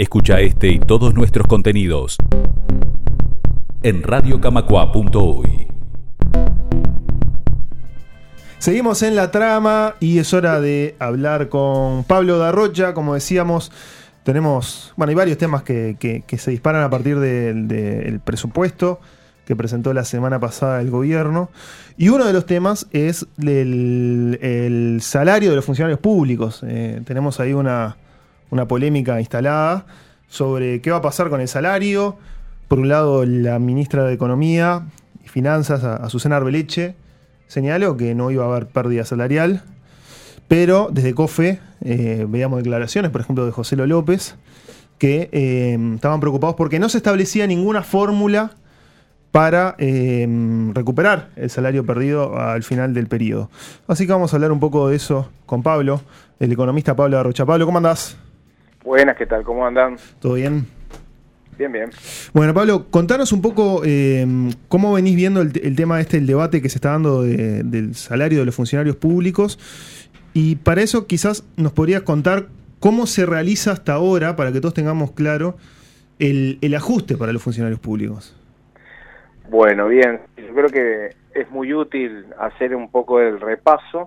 Escucha este y todos nuestros contenidos en radiocamacua.uy. Seguimos en la trama y es hora de hablar con Pablo Darrocha. Como decíamos, tenemos, hay varios temas que se disparan a partir del presupuesto que presentó la semana pasada el gobierno. Y uno de los temas es el salario de los funcionarios públicos. Tenemos ahí una polémica instalada sobre qué va a pasar con el salario. Por un lado, la ministra de Economía y Finanzas, Azucena Arbeleche, señaló que no iba a haber pérdida salarial, pero desde COFE veíamos declaraciones, por ejemplo, de José López, que estaban preocupados porque no se establecía ninguna fórmula para recuperar el salario perdido al final del periodo. Así que vamos a hablar un poco de eso con Pablo, el economista Pablo Darrocha. Pablo, ¿cómo andás? Buenas, ¿qué tal? ¿Cómo andan? ¿Todo bien? Bien, bien. Bueno, Pablo, contanos un poco cómo venís viendo el tema el debate que se está dando del salario de los funcionarios públicos, y para eso quizás nos podrías contar cómo se realiza hasta ahora, para que todos tengamos claro, el ajuste para los funcionarios públicos. Bueno, bien, yo creo que es muy útil hacer un poco el repaso,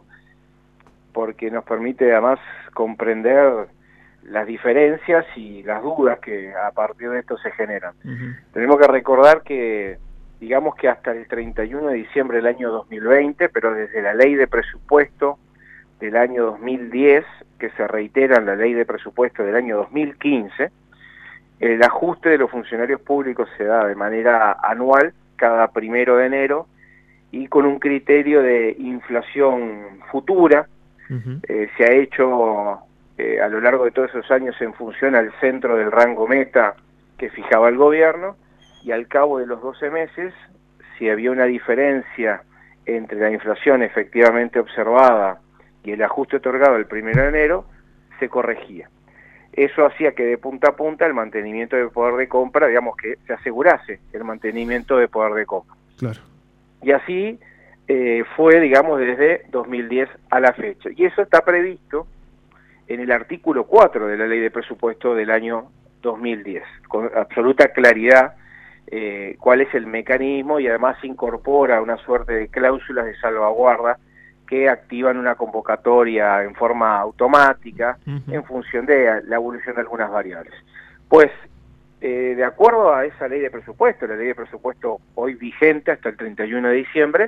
porque nos permite además comprender las diferencias y las dudas que a partir de esto se generan. Tenemos que recordar que, digamos que hasta el 31 de diciembre del año 2020, pero desde la ley de presupuesto del año 2010, que se reitera en la ley de presupuesto del año 2015, el ajuste de los funcionarios públicos se da de manera anual, cada 1 de enero, y con un criterio de inflación futura. Se ha hecho a lo largo de todos esos años en función al centro del rango meta que fijaba el gobierno, y al cabo de los 12 meses, si había una diferencia entre la inflación efectivamente observada y el ajuste otorgado el 1 de enero, se corregía. Eso hacía que de punta a punta el mantenimiento del poder de compra, digamos que se asegurase el mantenimiento de poder de compra. Claro. Y así fue, digamos, desde 2010 a la fecha. Y eso está previsto en el artículo 4 de la Ley de Presupuesto del año 2010, con absoluta claridad cuál es el mecanismo, y además incorpora una suerte de cláusulas de salvaguarda que activan una convocatoria en forma automática en función de la evolución de algunas variables. Pues, de acuerdo a esa Ley de Presupuesto, la Ley de Presupuesto hoy vigente hasta el 31 de diciembre,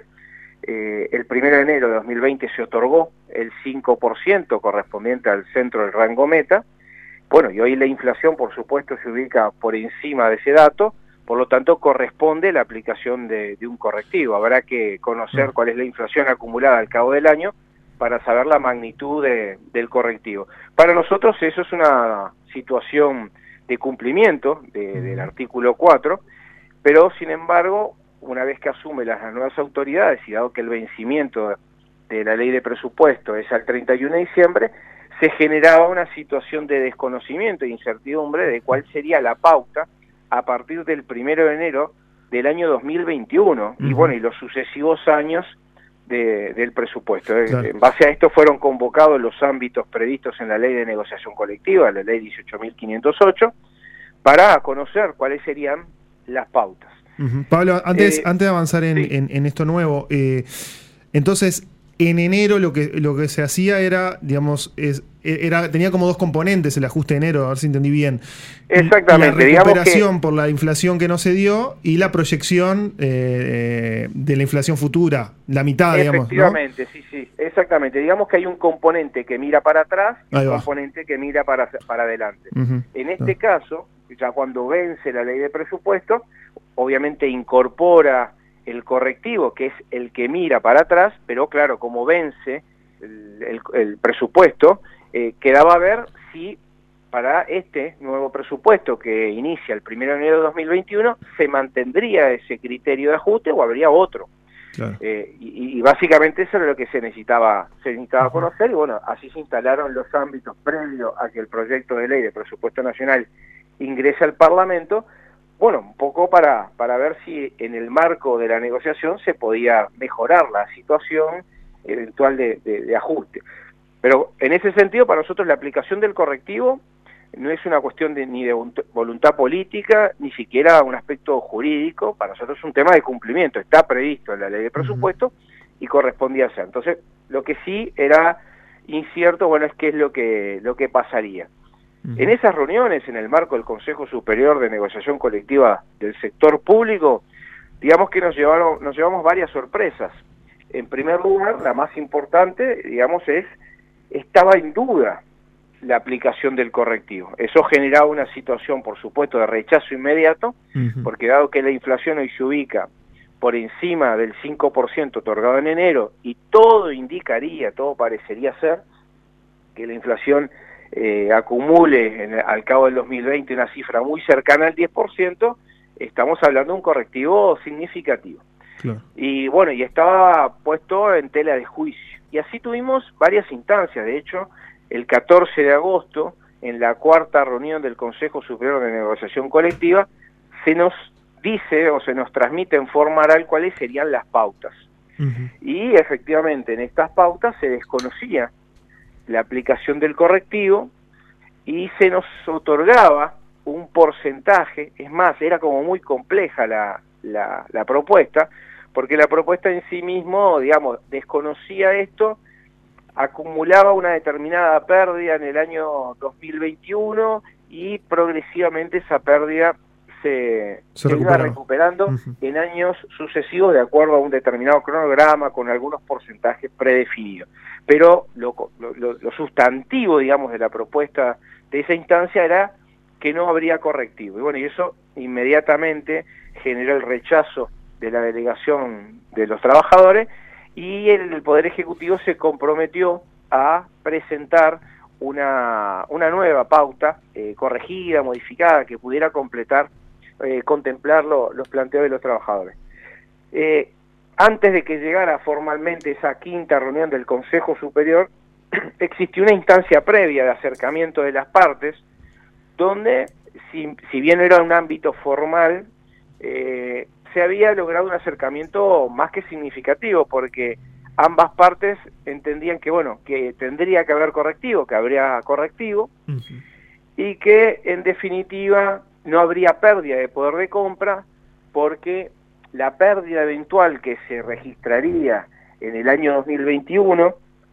el 1 de enero de 2020 se otorgó el 5% correspondiente al centro del rango meta. Bueno, y hoy la inflación, por supuesto, se ubica por encima de ese dato, por lo tanto corresponde la aplicación de un correctivo. Habrá que conocer cuál es la inflación acumulada al cabo del año para saber la magnitud del correctivo. Para nosotros eso es una situación de cumplimiento del artículo 4, pero sin embargo, una vez que asumen las nuevas autoridades, y dado que el vencimiento de la ley de presupuesto es al 31 de diciembre, se generaba una situación de desconocimiento e incertidumbre de cuál sería la pauta a partir del 1 de enero del año 2021, y bueno, y los sucesivos años del presupuesto. Claro. En base a esto fueron convocados los ámbitos previstos en la Ley de Negociación Colectiva, la Ley 18.508, para conocer cuáles serían las pautas. Pablo, antes de avanzar sí. en esto nuevo, entonces en enero lo que se hacía era, digamos, tenía como dos componentes el ajuste de enero, a ver si entendí bien. Exactamente. La recuperación por la inflación que no se dio y la proyección de la inflación futura, la mitad, digamos, ¿no? Efectivamente, sí, exactamente. Digamos que hay un componente que mira para atrás y un componente que mira para adelante. En este caso, ya cuando vence la ley de presupuesto, obviamente incorpora el correctivo, que es el que mira para atrás, pero claro, como vence el presupuesto, quedaba a ver si para este nuevo presupuesto que inicia el 1 de enero de 2021 se mantendría ese criterio de ajuste o habría otro. Claro. Y básicamente eso era lo que se necesitaba conocer, y bueno, así se instalaron los ámbitos previos a que el proyecto de ley de presupuesto nacional ingrese al Parlamento, bueno, un poco para ver si en el marco de la negociación se podía mejorar la situación eventual de ajuste. Pero en ese sentido, para nosotros la aplicación del correctivo no es una cuestión ni de voluntad política, ni siquiera un aspecto jurídico. Para nosotros es un tema de cumplimiento, está previsto en la ley de presupuesto y correspondía hacer. Entonces, lo que sí era incierto, bueno, es qué es lo que pasaría. En esas reuniones, en el marco del Consejo Superior de Negociación Colectiva del Sector Público, digamos que nos llevamos varias sorpresas. En primer lugar, la más importante, digamos, estaba en duda la aplicación del correctivo. Eso generaba una situación, por supuesto, de rechazo inmediato, porque dado que la inflación hoy se ubica por encima del 5% otorgado en enero, y todo indicaría, todo parecería ser, que la inflación acumule al cabo del 2020 una cifra muy cercana al 10%, estamos hablando de un correctivo significativo. Claro. Y bueno, y estaba puesto en tela de juicio. Y así tuvimos varias instancias. De hecho, el 14 de agosto, en la cuarta reunión del Consejo Superior de Negociación Colectiva, se nos dice o se nos transmite en forma oral cuáles serían las pautas. Y efectivamente en estas pautas se desconocía la aplicación del correctivo y se nos otorgaba un porcentaje. Es más, era como muy compleja la propuesta, porque la propuesta en sí mismo, digamos, desconocía esto, acumulaba una determinada pérdida en el año 2021 y progresivamente esa pérdida se iba recuperando en años sucesivos de acuerdo a un determinado cronograma con algunos porcentajes predefinidos. Pero lo sustantivo, digamos, de la propuesta de esa instancia era que no habría correctivo. Y bueno, y eso inmediatamente generó el rechazo de la delegación de los trabajadores, y el Poder Ejecutivo se comprometió a presentar una nueva pauta corregida, modificada, que pudiera contemplar los planteos de los trabajadores. Antes de que llegara formalmente esa quinta reunión del Consejo Superior, existió una instancia previa de acercamiento de las partes, donde, si bien era un ámbito formal, se había logrado un acercamiento más que significativo, porque ambas partes entendían que, bueno, que tendría que haber correctivo, que habría correctivo, y que, en definitiva, no habría pérdida de poder de compra, porque la pérdida eventual que se registraría en el año 2021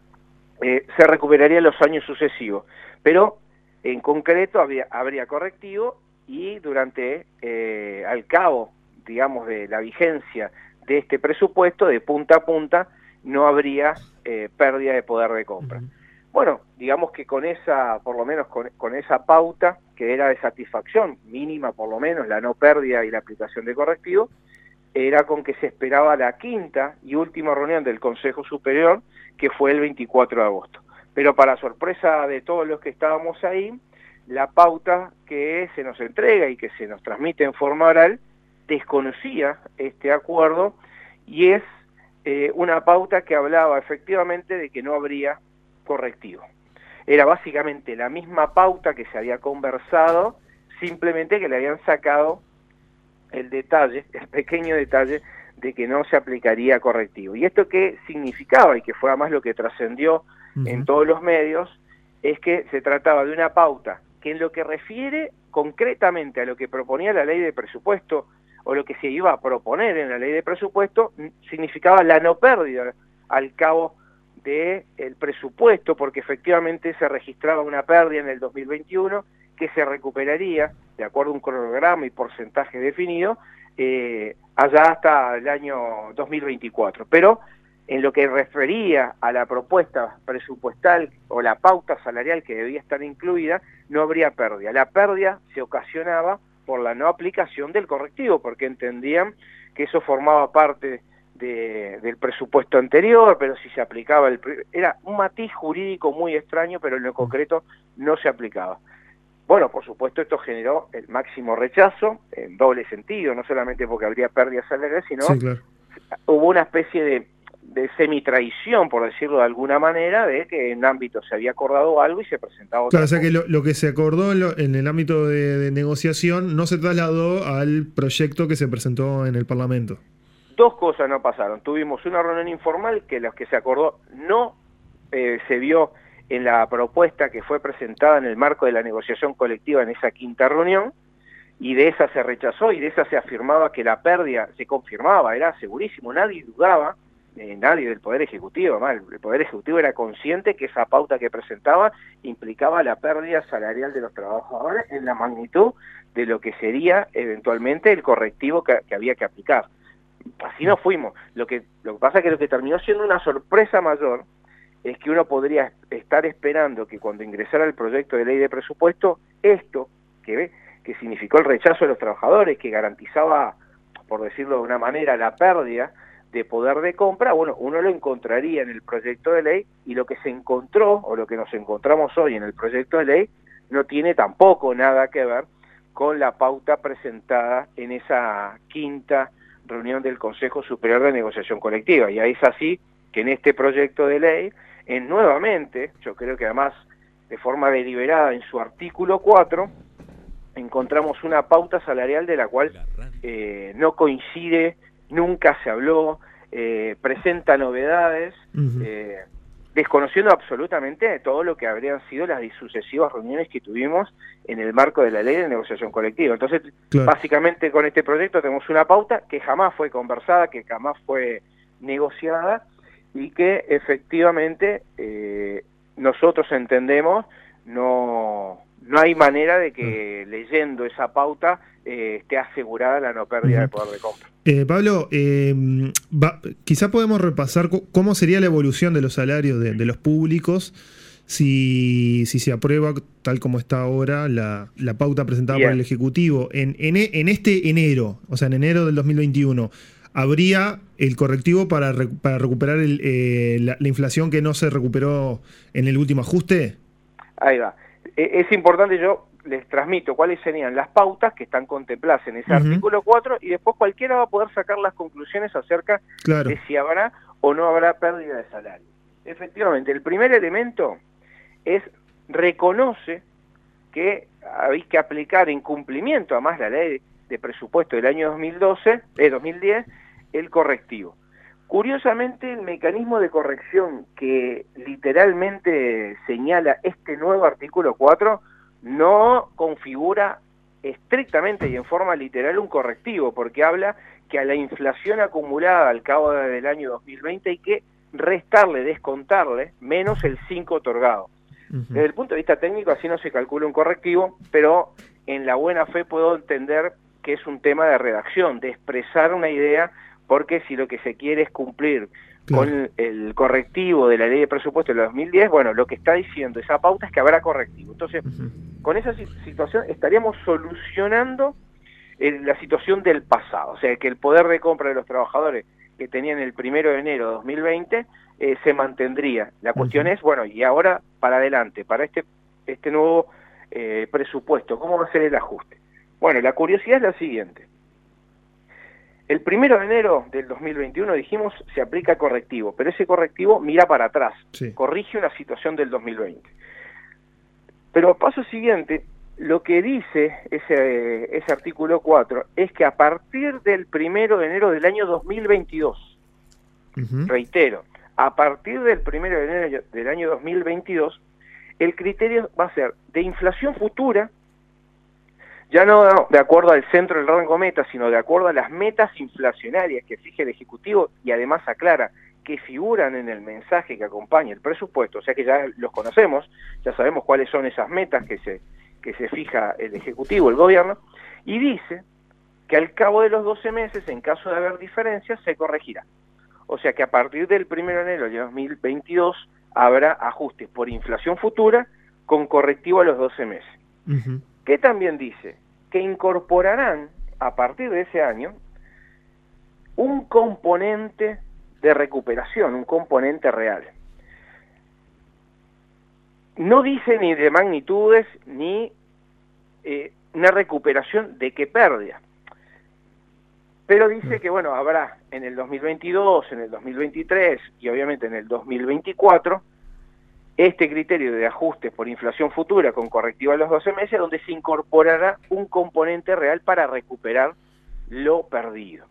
se recuperaría en los años sucesivos. Pero, en concreto, habría correctivo, y durante, al cabo, digamos, de la vigencia de este presupuesto, de punta a punta, no habría pérdida de poder de compra. Bueno, digamos que con esa, por lo menos con esa pauta, que era de satisfacción mínima, por lo menos, la no pérdida y la aplicación de correctivo, era con que se esperaba la quinta y última reunión del Consejo Superior, que fue el 24 de agosto. Pero para sorpresa de todos los que estábamos ahí, la pauta que se nos entrega y que se nos transmite en forma oral desconocía este acuerdo, y es una pauta que hablaba efectivamente de que no habría correctivo. Era básicamente la misma pauta que se había conversado, simplemente que le habían sacado el pequeño detalle de que no se aplicaría correctivo. ¿Y esto qué significaba? Y que fue además lo que trascendió en todos los medios, es que se trataba de una pauta que, en lo que refiere concretamente a lo que proponía la ley de presupuesto, o lo que se iba a proponer en la ley de presupuesto, significaba la no pérdida al cabo del presupuesto, porque efectivamente se registraba una pérdida en el 2021 que se recuperaría, de acuerdo a un cronograma y porcentaje definido, allá hasta el año 2024. Pero en lo que refería a la propuesta presupuestal o la pauta salarial que debía estar incluida, no habría pérdida. La pérdida se ocasionaba por la no aplicación del correctivo, porque entendían que eso formaba parte del presupuesto anterior, pero si se aplicaba era un matiz jurídico muy extraño, pero en lo concreto no se aplicaba. Bueno, por supuesto esto generó el máximo rechazo, en doble sentido, no solamente porque habría pérdidas salariales, sino hubo una especie de semitraición, por decirlo de alguna manera, de que en ámbito se había acordado algo y se presentaba otra cosa. O sea que lo que se acordó en el ámbito de negociación no se trasladó al proyecto que se presentó en el Parlamento. Dos cosas no pasaron. Tuvimos una reunión informal que lo que se acordó no se vio en la propuesta que fue presentada en el marco de la negociación colectiva en esa quinta reunión, y de esa se rechazó, y de esa se afirmaba que la pérdida se confirmaba, era segurísimo, nadie dudaba, nadie del Poder Ejecutivo, además, el Poder Ejecutivo era consciente que esa pauta que presentaba implicaba la pérdida salarial de los trabajadores en la magnitud de lo que sería eventualmente el correctivo que había que aplicar. Así nos fuimos. Lo que pasa es que lo que terminó siendo una sorpresa mayor es que uno podría estar esperando que cuando ingresara el proyecto de ley de presupuesto, esto que significó el rechazo de los trabajadores, que garantizaba, por decirlo de una manera, la pérdida de poder de compra, bueno, uno lo encontraría en el proyecto de ley, y lo que se encontró, o lo que nos encontramos hoy en el proyecto de ley, no tiene tampoco nada que ver con la pauta presentada en esa quinta reunión del Consejo Superior de Negociación Colectiva. Y ahí es así que en este proyecto de ley, nuevamente, yo creo que además de forma deliberada en su artículo 4, encontramos una pauta salarial de la cual no coincide, nunca se habló, presenta novedades, desconociendo absolutamente todo lo que habrían sido las sucesivas reuniones que tuvimos en el marco de la ley de negociación colectiva. Entonces, claro, básicamente con este proyecto tenemos una pauta que jamás fue conversada, que jamás fue negociada, y que efectivamente nosotros entendemos no hay manera de que leyendo esa pauta esté asegurada la no pérdida de poder de compra. Pablo, quizá podemos repasar cómo sería la evolución de los salarios de los públicos si se aprueba tal como está ahora la pauta presentada por el Ejecutivo. En este enero, o sea, en enero del 2021, ¿habría el correctivo para recuperar la inflación que no se recuperó en el último ajuste? Ahí va. Es importante, yo les transmito cuáles serían las pautas que están contempladas en ese artículo 4, y después cualquiera va a poder sacar las conclusiones acerca de si habrá o no habrá pérdida de salario. Efectivamente, el primer elemento reconoce que hay que aplicar en cumplimiento, además la ley de presupuesto del año 2010, el correctivo. Curiosamente, el mecanismo de corrección que literalmente señala este nuevo artículo 4 no configura estrictamente y en forma literal un correctivo, porque habla que a la inflación acumulada al cabo del año 2020 hay que restarle, descontarle, menos el 5 otorgado. Desde el punto de vista técnico así no se calcula un correctivo, pero en la buena fe puedo entender que es un tema de redacción, de expresar una idea, porque si lo que se quiere es cumplir con el correctivo de la ley de presupuesto del 2010, bueno, lo que está diciendo esa pauta es que habrá correctivo. Entonces, con esa situación estaríamos solucionando la situación del pasado, o sea, que el poder de compra de los trabajadores que tenían el 1 de enero de 2020 se mantendría. La cuestión es, bueno, y ahora para adelante, para este nuevo presupuesto, ¿cómo va a ser el ajuste? Bueno, la curiosidad es la siguiente. El 1 de enero del 2021, dijimos, se aplica correctivo, pero ese correctivo mira para atrás, corrige una situación del 2020. Pero a paso siguiente, lo que dice ese artículo 4 es que a partir del 1 de enero del año 2022, reitero, a partir del 1 de enero del año 2022, el criterio va a ser de inflación futura, ya no de acuerdo al centro del rango meta, sino de acuerdo a las metas inflacionarias que fija el Ejecutivo, y además aclara que figuran en el mensaje que acompaña el presupuesto, o sea que ya los conocemos, ya sabemos cuáles son esas metas que se fija el Ejecutivo, el Gobierno, y dice que al cabo de los 12 meses, en caso de haber diferencias, se corregirá. O sea que a partir del 1 de enero de 2022 habrá ajustes por inflación futura con correctivo a los 12 meses. ¿Qué también dice? Que incorporarán, a partir de ese año, un componente de recuperación, un componente real. No dice ni de magnitudes, ni una recuperación de qué pérdida. Pero dice que, bueno, habrá en el 2022, en el 2023 y obviamente en el 2024, este criterio de ajustes por inflación futura con correctivo a los 12 meses, donde se incorporará un componente real para recuperar lo perdido.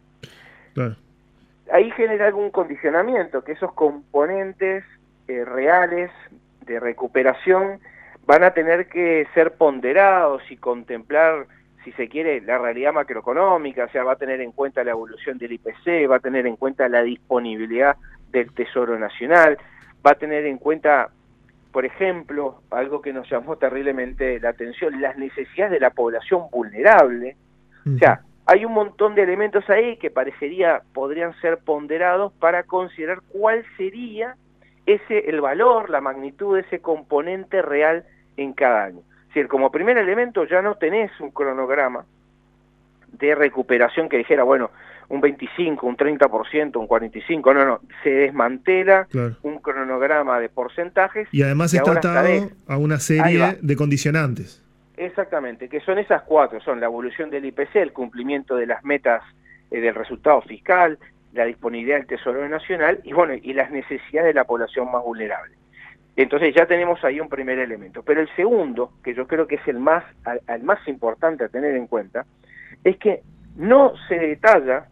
Ahí genera algún condicionamiento, que esos componentes reales de recuperación van a tener que ser ponderados y contemplar, si se quiere, la realidad macroeconómica, o sea, va a tener en cuenta la evolución del IPC, va a tener en cuenta la disponibilidad del Tesoro Nacional, va a tener en cuenta, por ejemplo, algo que nos llamó terriblemente la atención, las necesidades de la población vulnerable. O sea, hay un montón de elementos ahí que podrían ser ponderados para considerar cuál sería el valor, la magnitud de ese componente real en cada año. Es decir, como primer elemento ya no tenés un cronograma de recuperación que dijera, bueno, un 25, un 30%, un 45%, no, se desmantela un cronograma de porcentajes. Y además está atado a una serie de condicionantes. Exactamente, que son esas 4, son la evolución del IPC, el cumplimiento de las metas del resultado fiscal, la disponibilidad del Tesoro Nacional y bueno, y las necesidades de la población más vulnerable. Entonces ya tenemos ahí un primer elemento. Pero el segundo, que yo creo que es el más importante a tener en cuenta, es que no se detalla,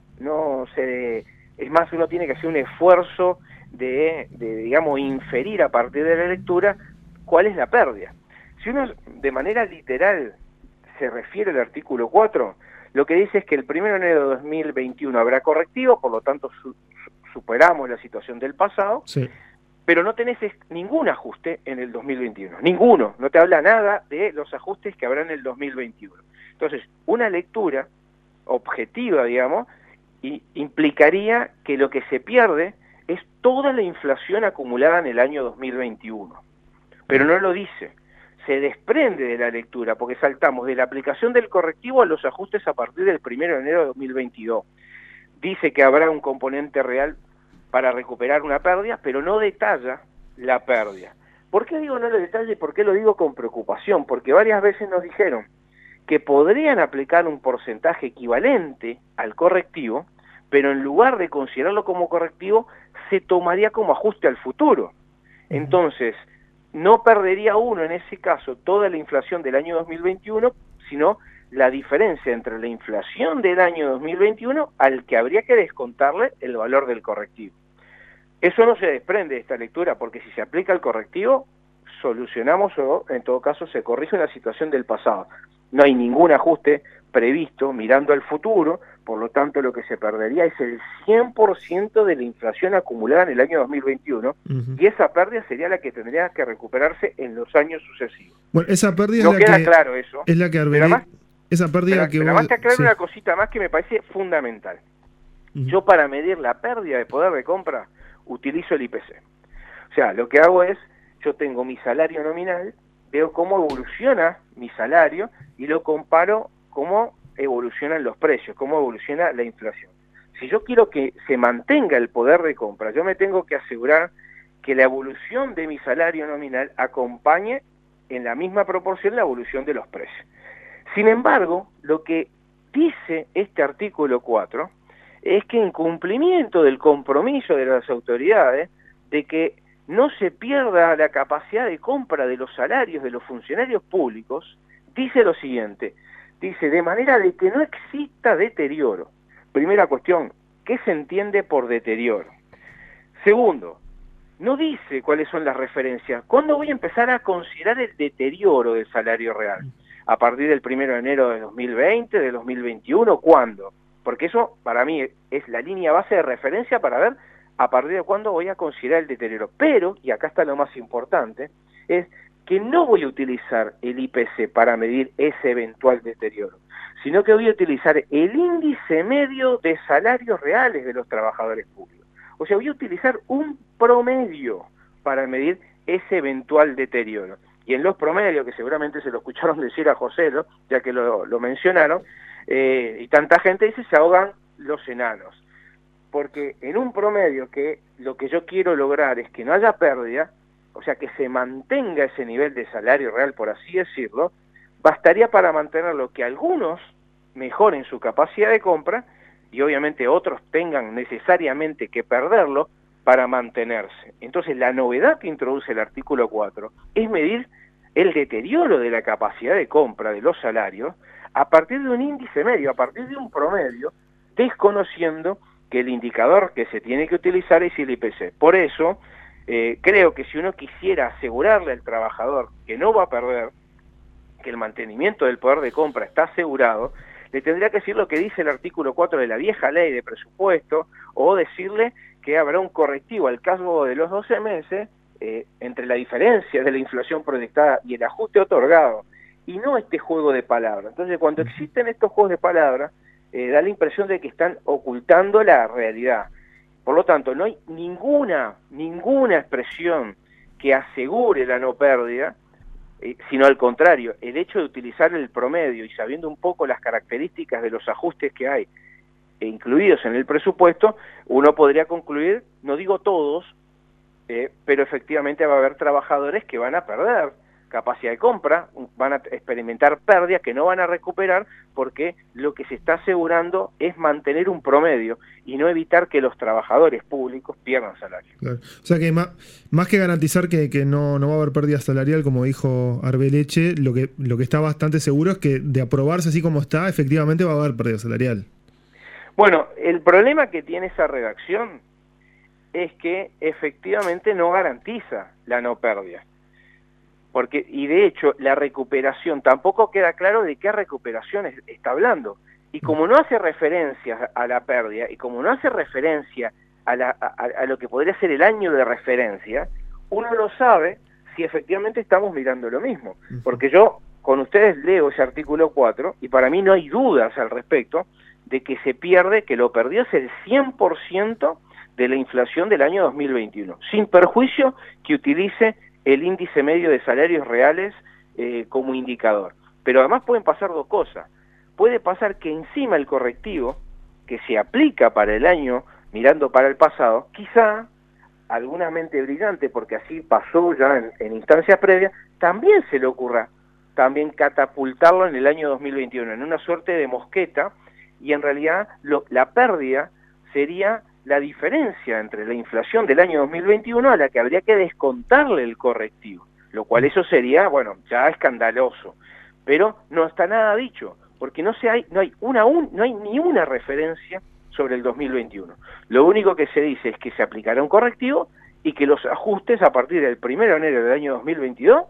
es más, uno tiene que hacer un esfuerzo de digamos, inferir a partir de la lectura cuál es la pérdida. Si uno de manera literal se refiere al artículo 4, lo que dice es que el 1 de enero de 2021 habrá correctivo, por lo tanto superamos la situación del pasado, sí, pero no tenés ningún ajuste en el 2021, ninguno, no te habla nada de los ajustes que habrá en el 2021. Entonces, una lectura objetiva, digamos, implicaría que lo que se pierde es toda la inflación acumulada en el año 2021, pero no lo dice. Se desprende de la lectura, porque saltamos de la aplicación del correctivo a los ajustes a partir del 1 de enero de 2022. Dice que habrá un componente real para recuperar una pérdida, pero no detalla la pérdida. ¿Por qué digo no lo detalle? ¿Por qué lo digo con preocupación? Porque varias veces nos dijeron que podrían aplicar un porcentaje equivalente al correctivo, pero en lugar de considerarlo como correctivo, se tomaría como ajuste al futuro. Entonces, no perdería uno en ese caso toda la inflación del año 2021, sino la diferencia entre la inflación del año 2021 al que habría que descontarle el valor del correctivo. Eso no se desprende de esta lectura, porque si se aplica el correctivo, solucionamos o en todo caso se corrige una situación del pasado. No hay ningún ajuste previsto mirando al futuro, por lo tanto lo que se perdería es el 100% de la inflación acumulada en el año 2021, y esa pérdida sería la que tendría que recuperarse en los años sucesivos. Bueno, esa pérdida no queda claro eso. Es la que esa pérdida que además te aclaro una cosita más que me parece fundamental. Yo para medir la pérdida de poder de compra utilizo el IPC. O sea, lo que hago es, yo tengo mi salario nominal, veo cómo evoluciona mi salario y lo comparo cómo evolucionan los precios, cómo evoluciona la inflación. Si yo quiero que se mantenga el poder de compra, yo me tengo que asegurar que la evolución de mi salario nominal acompañe en la misma proporción la evolución de los precios. Sin embargo, lo que dice este artículo 4 es que en cumplimiento del compromiso de las autoridades de que no se pierda la capacidad de compra de los salarios de los funcionarios públicos, dice lo siguiente, dice, de manera de que no exista deterioro. Primera cuestión, ¿qué se entiende por deterioro? Segundo, no dice cuáles son las referencias. ¿Cuándo voy a empezar a considerar el deterioro del salario real? ¿A partir del 1 de enero de 2020, de 2021? ¿Cuándo? Porque eso para mí es la línea base de referencia para ver a partir de cuándo voy a considerar el deterioro. Pero, y acá está lo más importante, es que no voy a utilizar el IPC para medir ese eventual deterioro, sino que voy a utilizar el índice medio de salarios reales de los trabajadores públicos. O sea, voy a utilizar un promedio para medir ese eventual deterioro. Y en los promedios, que seguramente se lo escucharon decir a José, ¿no? Ya que lo mencionaron, y tanta gente dice, se ahogan los enanos. Porque en un promedio que lo que yo quiero lograr es que no haya pérdida, o sea, que se mantenga ese nivel de salario real, por así decirlo, bastaría para mantenerlo, que algunos mejoren su capacidad de compra y obviamente otros tengan necesariamente que perderlo para mantenerse. Entonces, la novedad que introduce el artículo 4 es medir el deterioro de la capacidad de compra de los salarios a partir de un índice medio, a partir de un promedio, desconociendo que el indicador que se tiene que utilizar es el IPC. Por eso, creo que si uno quisiera asegurarle al trabajador que no va a perder, que el mantenimiento del poder de compra está asegurado, le tendría que decir lo que dice el artículo 4 de la vieja ley de presupuesto, o decirle que habrá un correctivo al cabo de los 12 meses entre la diferencia de la inflación proyectada y el ajuste otorgado, y no este juego de palabras. Entonces, cuando existen estos juegos de palabras, da la impresión de que están ocultando la realidad. Por lo tanto, no hay ninguna expresión que asegure la no pérdida, sino al contrario, el hecho de utilizar el promedio y sabiendo un poco las características de los ajustes que hay incluidos en el presupuesto, uno podría concluir, no digo todos, pero efectivamente va a haber trabajadores que van a perder capacidad de compra, van a experimentar pérdidas que no van a recuperar, porque lo que se está asegurando es mantener un promedio y no evitar que los trabajadores públicos pierdan salario. Claro. O sea que más que garantizar que no va a haber pérdida salarial, como dijo Arbeleche, lo que está bastante seguro es que de aprobarse así como está, efectivamente va a haber pérdida salarial. Bueno, el problema que tiene esa redacción es que efectivamente no garantiza la no pérdida. Y de hecho, la recuperación, tampoco queda claro de qué recuperación está hablando. Y como no hace referencia a la pérdida, y como no hace referencia a lo que podría ser el año de referencia, uno no sabe si efectivamente estamos mirando lo mismo. Porque yo, con ustedes, leo ese artículo 4, y para mí no hay dudas al respecto de que se pierde, que lo perdió es el 100% de la inflación del año 2021, sin perjuicio que utilice el índice medio de salarios reales como indicador. Pero además pueden pasar dos cosas. Puede pasar que encima el correctivo que se aplica para el año, mirando para el pasado, quizá alguna mente brillante, porque así pasó ya en instancias previas, también se le ocurra también catapultarlo en el año 2021, en una suerte de mosqueta, y en realidad la pérdida sería la diferencia entre la inflación del año 2021 a la que habría que descontarle el correctivo, lo cual eso sería, bueno, ya escandaloso, pero no está nada dicho, porque no hay ni una referencia sobre el 2021. Lo único que se dice es que se aplicará un correctivo y que los ajustes a partir del 1 de enero del año 2022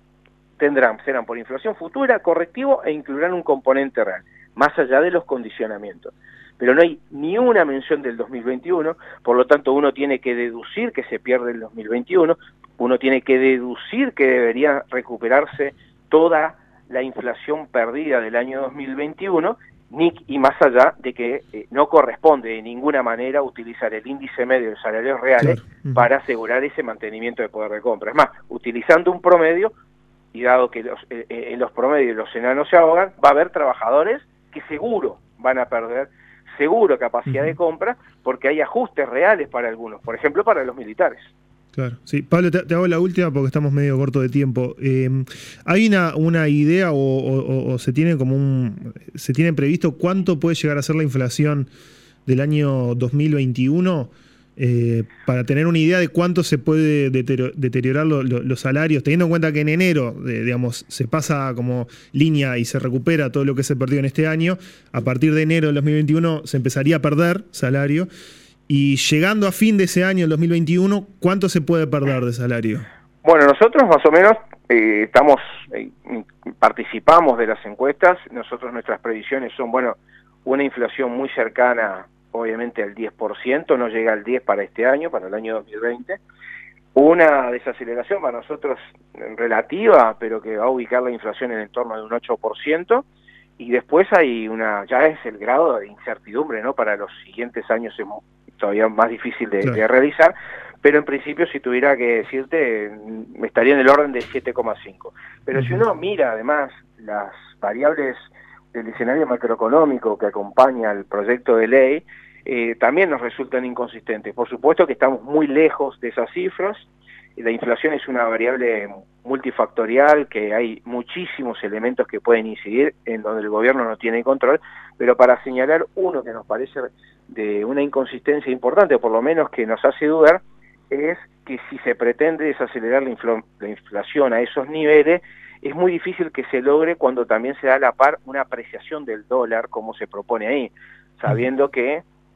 serán por inflación futura, correctivo e incluirán un componente real, más allá de los condicionamientos. Pero no hay ni una mención del 2021, por lo tanto uno tiene que deducir que se pierde el 2021, uno tiene que deducir que debería recuperarse toda la inflación perdida del año 2021, y más allá de que no corresponde de ninguna manera utilizar el índice medio de salarios reales, claro, para asegurar ese mantenimiento de poder de compra. Es más, utilizando un promedio, y dado que en los promedios los enanos se ahogan, va a haber trabajadores que seguro van a perder capacidad de compra, porque hay ajustes reales para algunos, por ejemplo para los militares. Claro, sí. Pablo, te hago la última porque estamos medio corto de tiempo. ¿Hay una idea o se tiene se tiene previsto cuánto puede llegar a ser la inflación del año 2021? Para tener una idea de cuánto se puede deteriorar los salarios, teniendo en cuenta que en enero, digamos, se pasa como línea y se recupera todo lo que se perdió en este año, a partir de enero del 2021 se empezaría a perder salario, y llegando a fin de ese año, el 2021, ¿cuánto se puede perder de salario? Bueno, nosotros más o menos participamos de las encuestas. Nuestras previsiones son, bueno, una inflación muy cercana obviamente al 10%, no llega al 10% para este año, para el año 2020. Una desaceleración para nosotros relativa, pero que va a ubicar la inflación en el torno de un 8%, y después hay ya es el grado de incertidumbre, ¿no? Para los siguientes años es todavía más difícil de realizar, pero en principio, si tuviera que decirte, estaría en el orden de 7,5. Pero si uno mira además las variables del escenario macroeconómico que acompaña al proyecto de ley, también nos resultan inconsistentes. Por supuesto que estamos muy lejos de esas cifras. La inflación es una variable multifactorial, que hay muchísimos elementos que pueden incidir en donde el gobierno no tiene control, pero para señalar uno que nos parece de una inconsistencia importante, o por lo menos que nos hace dudar, es que si se pretende desacelerar la inflación a esos niveles, es muy difícil que se logre cuando también se da a la par una apreciación del dólar, como se propone ahí, sabiendo que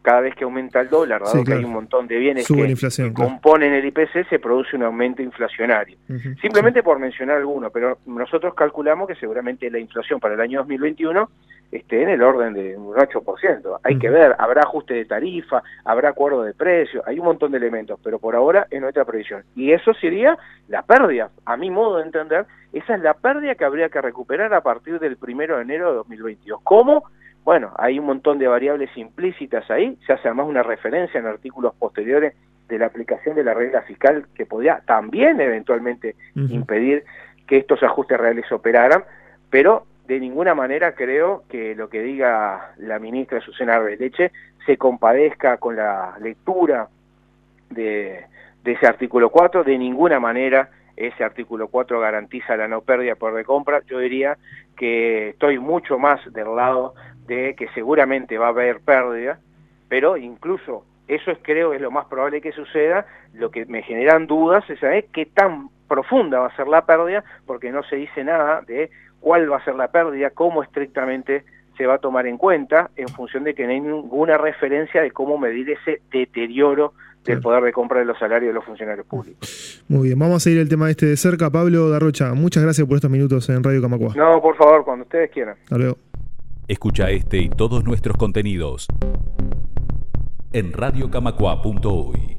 cada vez que aumenta el dólar, dado que hay un montón de bienes que componen el IPC, se produce un aumento inflacionario. Simplemente por mencionar alguno, pero nosotros calculamos que seguramente la inflación para el año 2021 esté en el orden de un 8%. Hay que ver, habrá ajuste de tarifa, habrá acuerdo de precios, hay un montón de elementos, pero por ahora es nuestra previsión. Y eso sería la pérdida, a mi modo de entender, esa es la pérdida que habría que recuperar a partir del 1 de enero de 2022. ¿Cómo? Bueno, hay un montón de variables implícitas ahí, se hace además una referencia en artículos posteriores de la aplicación de la regla fiscal que podría también eventualmente impedir que estos ajustes reales operaran, pero de ninguna manera creo que lo que diga la ministra Susana Arbeleche se compadezca con la lectura de ese artículo 4, de ninguna manera ese artículo 4 garantiza la no pérdida por recompra. Yo diría que estoy mucho más del lado de que seguramente va a haber pérdida, pero incluso eso creo es lo más probable que suceda. Lo que me generan dudas es saber qué tan profunda va a ser la pérdida, porque no se dice nada de cuál va a ser la pérdida, cómo estrictamente se va a tomar en cuenta, en función de que no hay ninguna referencia de cómo medir ese deterioro del poder de compra de los salarios de los funcionarios públicos. Muy bien, vamos a seguir el tema este de cerca. Pablo Darrocha, muchas gracias por estos minutos en Radio Camacuá. No, por favor, cuando ustedes quieran. Hasta luego. Escucha este y todos nuestros contenidos en radiocamacua.uy.